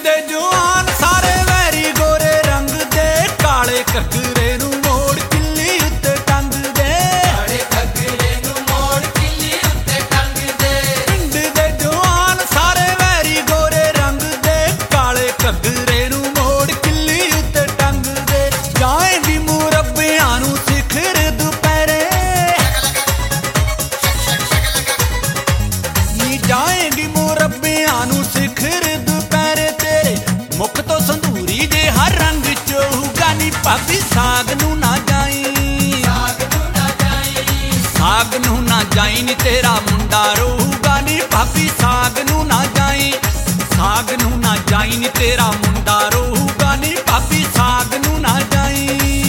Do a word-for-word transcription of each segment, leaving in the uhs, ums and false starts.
ਦੇ ਜਵਾਨ ਸਾਰੇ ਵੈਰੀ ਗੋਰੇ ਰੰਗ ਦੇ, ਕਾਲੇ ਘੱਗਰੇ ਨੂੰ ਮੋੜ ਕਿੱਲੀ ਉੱਤੇ ਟੰਗ ਦੇ, ਕਾਲੇ ਘੱਗਰੇ ਨੂੰ ਮੋੜ ਕਿੱਲੀ ਉੱਤੇ ਟੰਗ ਦੇ। ਪਿੰਡ ਦੇ ਜਵਾਨ ਸਾਰੇ ਵੈਰੀ ਗੋਰੇ ਰੰਗ ਦੇ, ਕਾਲੇ ਘੱਗਰੇ ਨੂੰ ਮੋੜ ਕਿੱਲੀ ਉੱਤੇ ਟੰਗ ਦੇ। ਜਾਏਂਗੀ ਮੁਰੱਬਿਆਂ ਨੂੰ ਸਿਖਰ ਦੁਪਹਿਰੇ, ਨੀ ਜਾਏਂਗੀ ਮੁਰੱਬਿਆਂ ਨੂੰ ਸਿਖਰ ਦੁਪਹਿਰੇ, ਤੇਰੇ ਮੁੱਖ ਤੋਂ ਸੰਧੂਰੀ ਦੇ ਹਰ ਰੰਗ ਚ ਹੋਊਗਾ ਨੀ ਭਾਬੀ ਸਾਗ ਨੂੰ ਨਾ ਜਾਈ, ਸਾਗ ਨੂੰ ਨਾ ਜਾਈ, ਸਾਗ ਨੂੰ ਨਾ ਜਾਈ ਨੀ ਤੇਰਾ ਮੁੰਡਾ ਰਹੂਗਾ ਨੀ ਭਾਬੀ ਸਾਗ ਨੂੰ ਨਾ ਜਾਈ, ਸਾਗ ਨੂੰ ਨਾ ਜਾਈ ਨੀ ਤੇਰਾ ਮੁੰਡਾ ਰਹੂਗਾ ਨੀ ਭਾਬੀ ਸਾਗ ਨੂੰ ਨਾ ਜਾਈ।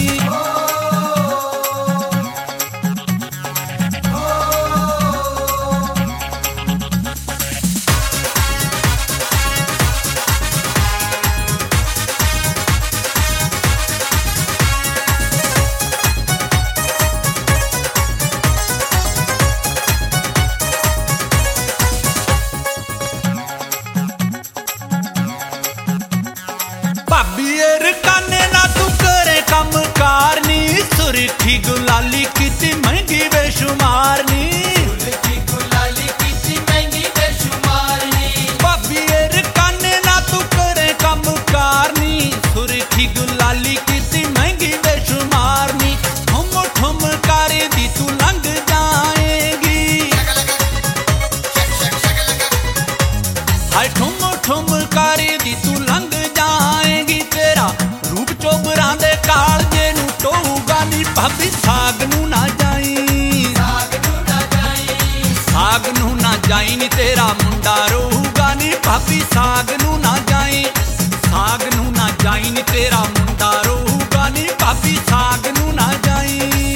ਭਾਬੀ ਰਕਾਨੇ ਨਾ ਤੂੰ ਕਰੇ ਕੰਮ ਕਾਰ ਨੀ, ਸੁਰਖੀ ਗੁਲਾਲੀ ਕੀਤੀ ਮਹਿੰਗੀ ਬੇਸ਼ੁਮਾਰ ਨੀ, ਸੁਰਖੀ ਗੁਲਾਲੀ ਕੀਤੀ ਮਹਿੰਗੀ ਬੇਸ਼ੁਮਾਰ ਨੀ। ਭਾਬੀ ਰਕਾਨੇ ਨਾ ਤੂੰ ਕਰੇ ਕੰਮ ਕਾਰ ਨੀ, ਸੁਰਖੀ ਗੁਲਾਲੀ ਕੀਤੀ ਮਹਿੰਗੀ ਬੇਸ਼ੁਮਾਰ ਨੀ। ਠੁਮ ਠੁਮ ਕਰਦੀ ਤੂੰ ਲੰਘ ਜਾਏਗੀ, ਹਾਏ ਠੁਮ ਠੁਮ ਕਰਦੀ ਤੂੰ ਲੰਘ ਜਾਏਗੀ, ਤੇਰਾ ਰੂਪ ਚੋਬਰਾਂ ਦੇ ਕਾਲਜੇ ਨੂੰ ਟੋਊਗਾ ਨੀ ਭਾਬੀ ਸਾਗ ਨੂੰ ਨਾ ਜਾਈ, ਸਾਗ ਨੂੰ ਨਾ ਜਾਈ, ਸਾਗ ਨੂੰ ਨਾ ਜਾਈ ਨੀ ਤੇਰਾ ਮੁੰਡਾ ਰਹੂਗਾ ਨੀ ਭਾਬੀ ਸਾਗ ਨੂੰ ਨਾ ਜਾਈ, ਸਾਗ ਨੂੰ ਨਾ ਜਾਈ ਨੀ ਤੇਰਾ ਮੁੰਡਾ ਰਹੂਗਾ ਨੀ ਭਾਬੀ ਸਾਗ ਨੂੰ ਨਾ ਜਾਈ।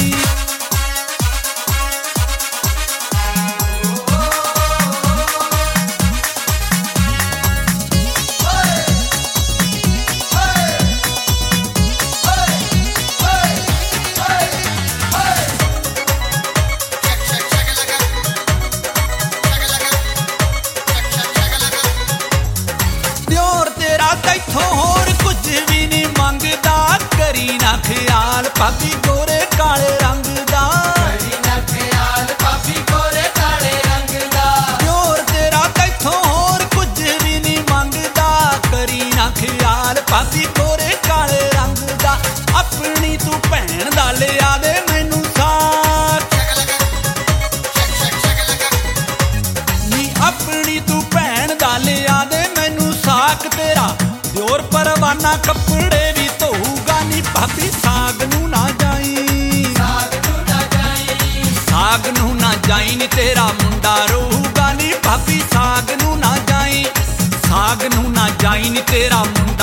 ਦਿਓਰ ਤੇਰਾ ਤੈਥੋਂ ਹੋਰ ਕੁਝ ਵੀ ਨਹੀਂ ਮੰਗਦਾ, ਕਰੀ ਨਾ ਖਿਆਲ ਭਾਬੀ ਗੋਰੇ ਕਾਲੇ ਰੰਗ ਦਾ, ਕਰੀ ਨਾ ਖਿਆਲ ਭਾਬੀ ਗੋਰੇ ਕਾਲੇ ਰੰਗ ਦਾ। ਦਿਓਰ ਤੇਰਾ ਤੈਥੋਂ ਹੋਰ ਕੁਝ ਵੀ ਨਹੀਂ ਮੰਗਦਾ, ਕਰੀ ਨਾ ਖਿਆਲ ਭਾਬੀ ਗੋਰੇ ਕਾਲੇ ਰੰਗ ਦਾ। ਆਪਣੀ ਤੂੰ ਭੈਣ ਦਾ ਲਿਆ ਦੇ ਮੈਨੂੰ ਸਾਕ, ਨੀ ਆਪਣੀ ਤੂੰ ਭੈਣ ਦਾ ਲਿਆ ਦੇ ਮੈਨੂੰ ਸਾਕ, ਤੇਰਾ ਦਿਓਰ ਪਰਵਾਨਾ ਕੱਪੜੇ ਵੀ ਧੋਊਗਾ ਨੀ ਭਾਬੀ ਸਾਗ ਨੂੰ ਨਾ ਜਾਈ, ਸਾਗ ਨੂੰ ਨਾ ਜਾਈ, ਸਾਗ ਨੂੰ ਨਾ ਜਾਈ ਨੀ ਤੇਰਾ ਮੁੰਡਾ ਰਹੂਗਾ ਨੀ ਭਾਬੀ ਸਾਗ ਨੂੰ ਨਾ ਜਾਈ, ਸਾਗ ਨੂੰ ਨਾ ਜਾਈ ਨੀ ਤੇਰਾ ਮੁੰਡਾ